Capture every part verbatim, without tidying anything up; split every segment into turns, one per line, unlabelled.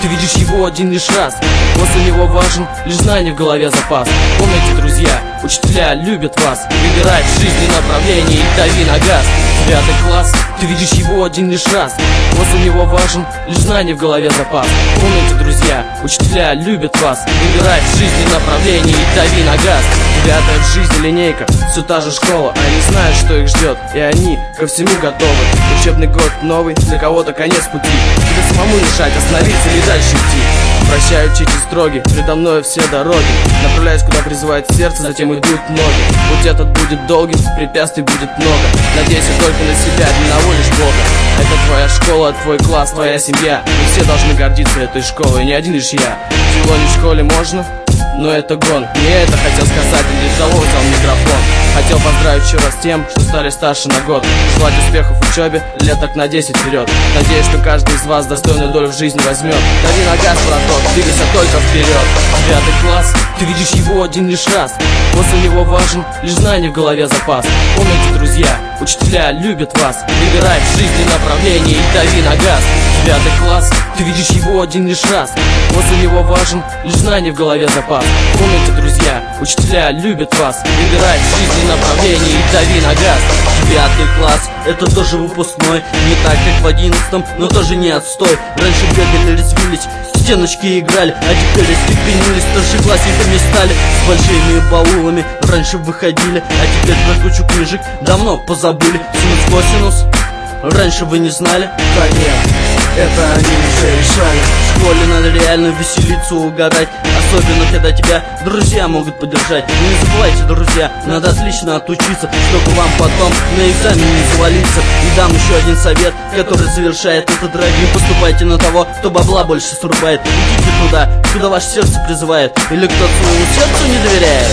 ты видишь его один лишь раз. После него важен лишь знание в голове запас. Помните, друзья, учителя любят вас. Выбирай в жизни направление и дави на газ. Девятый класс, ты видишь его один лишь раз. После него важен лишь знание в голове запас. Помните, друзья, учителя любят вас. Выбирай в жизни направление и дави на газ. Девятая в жизни линейка, все та же школа. Они знают, что их ждет, и они ко всему готовы. Учебный год новый, для кого-то конец пути. Тебе самому решать, остановиться или дальше идти. Прощай, учитель строгий, предо мною все дороги. Направляюсь, куда призывает сердце, затем идут ноги. Путь этот будет долгим, препятствий будет много. Надейся только на себя, не на волю лишь Бога. Это твоя школа, твой класс, твоя семья. Мы все должны гордиться этой школой, не один лишь я. Тяжело не в школе можно, но это гон. Не это хотел сказать, а лишь залог взял микрофон. Хотел поздравить еще раз тем, что стали старше на год. Желать успехов в учебе, лет так на десять вперед. Надеюсь, что каждый из вас достойную долю в жизни возьмет. Дави на газ, браток, двигайся только вперед. Девятый класс, ты видишь его один лишь раз. После него важен лишь знание в голове запас. Помните, друзья, учителя любят вас. Выбирай в жизни направление и дави на газ. Девятый класс, ты видишь его один лишь раз. После него важен лишь знание в голове запас. Помните, друзья, учителя любят вас. Выбирай в жизни направление и дави на газ.
Девятый класс, это тоже выпускной. Не так, как в одиннадцатом, но тоже не отстой. Раньше бегали, резвились, стеночки играли, а теперь остепенились, старшеклассниками стали. С большими баулами раньше выходили, а теперь про кучу книжек давно позабыли. Синус, косинус, раньше вы не знали?
Да нет, это они уже решали.
В школе надо реально веселиться, угорать. Особенно, когда тебя друзья могут поддержать. И не забывайте, друзья, надо отлично отучиться, чтобы вам потом на экзамене не завалиться. И дам еще один совет, который завершает этот драйв. Не поступайте на того, кто бабла больше срубает. Идите туда, куда ваше сердце призывает. Или кто своему сердцу не доверяет.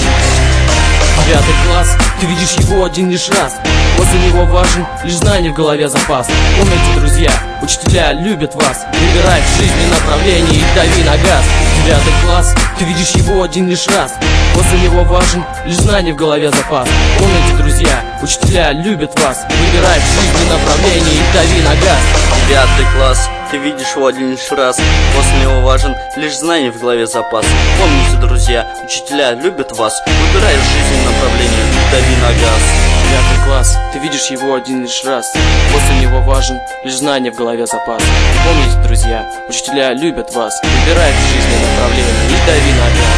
Девятый класс, ты видишь его один лишь раз. После него важен лишь знание в голове запас. Помните, друзья, учителя любят вас. Выбирай в жизни направление и дави на газ. Девятый класс, ты видишь его один лишь раз. После него важен лишь знание в голове запас. Помните, друзья, учителя любят вас. Выбирай в жизни направление и дави на газ.
Девятый класс, ты видишь его один лишь раз. После него важен лишь знание в голове запас. Помните, друзья, учителя любят вас. Выбирай в жизни направление и дави на газ.
Девятый класс, ты видишь его один лишь раз. После него важен лишь знание в голове запас. Помните, друзья, учителя любят вас. Выбирай в жизни направление и дави на газ.